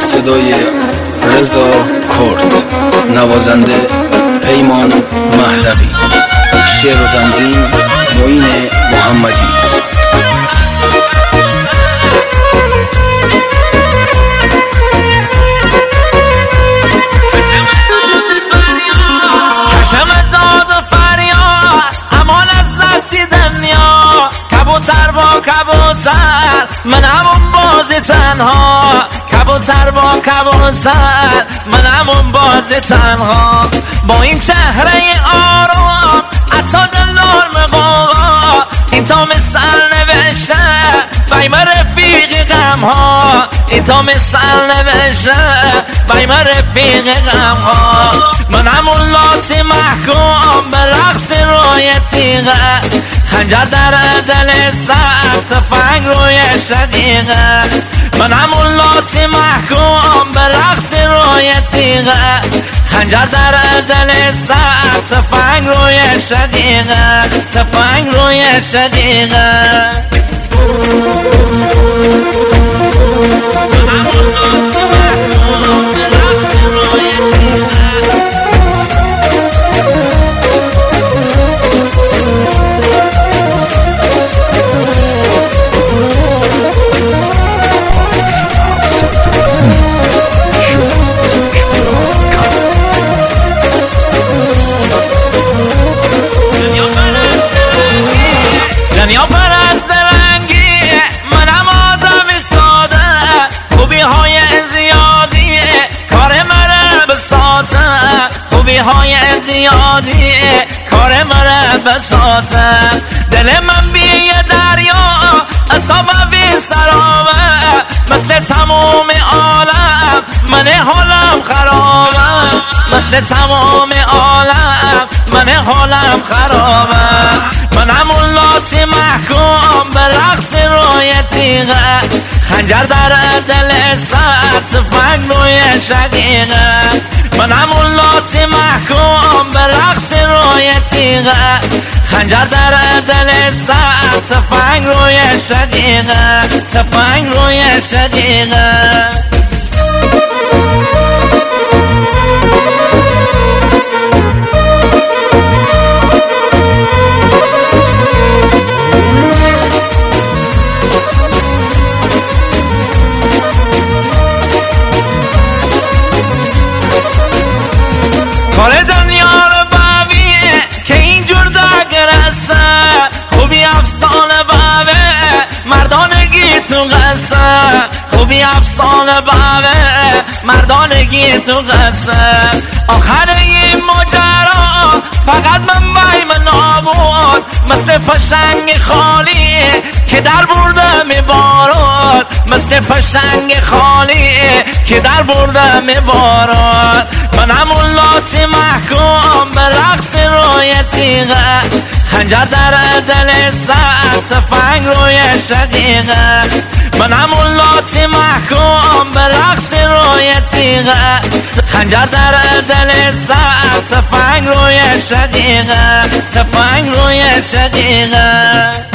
صدای رضا کرد، نوازنده پیمان مهدوی، شعر و تنظیم معین محمدی. کبوتر من همون بازی تنها، کبوتر با کبوتر من همون بازی تنها، با این چهره آرام عطا دلار مقاقا، این تا مثل نوشته بیم رفیق غم ها، این تا مثل نوشته بیم رفیق غم ها. من همون لاتی محکوم به رقص روی تیغه، خنجر در دل سر تفنگ روی شقیقه. من همون لاتی محکوم به رقص روی تیغه، خنجر در دل سر تفنگ روی شقیقه، تفنگ روی شقیقه. من همون لاتی محکوم به رقص روی تیغه. دنیا پرست رنگی منم آدمی ساده، خوبی های زیادی کار منه بساته، خوبی های زیادی کار منه بساته. دل من بی دریا اصابه بی سرابه، مثل تمام عالم من حالم خرابه، مثل تمام عالم من حالم خرابه. من همون لاتی محکوم به رقص روی تیغه، خنجر در دل سر تفنگ روی شقیقه. من همون لاتی محکوم به رقص روی تیغه، خنجر در دل سر تفنگ روی شقیقه، تفنگ روی شقیقه. کار دنیا رو ببینه که اینجور دگرسه، خوبی افسانه بابه مردانگی تو قصه، خوبی افسانه بابه مردانگی تو قصه. آخر این ماجرا فقط من بیم نابود، مثل فشنگ خالی که در برده میبارد، مثل فشنگ خالی که در برده میبارد. من همون لاتی محکوم به رقص روی تیغه، خنجر در دل سر تفنگ روی شقیقه. من همون لاتی محکوم به رقص روی تیغه، خنجر در دل سر تفنگ روی شقیقه، تفنگ روی شقیقه.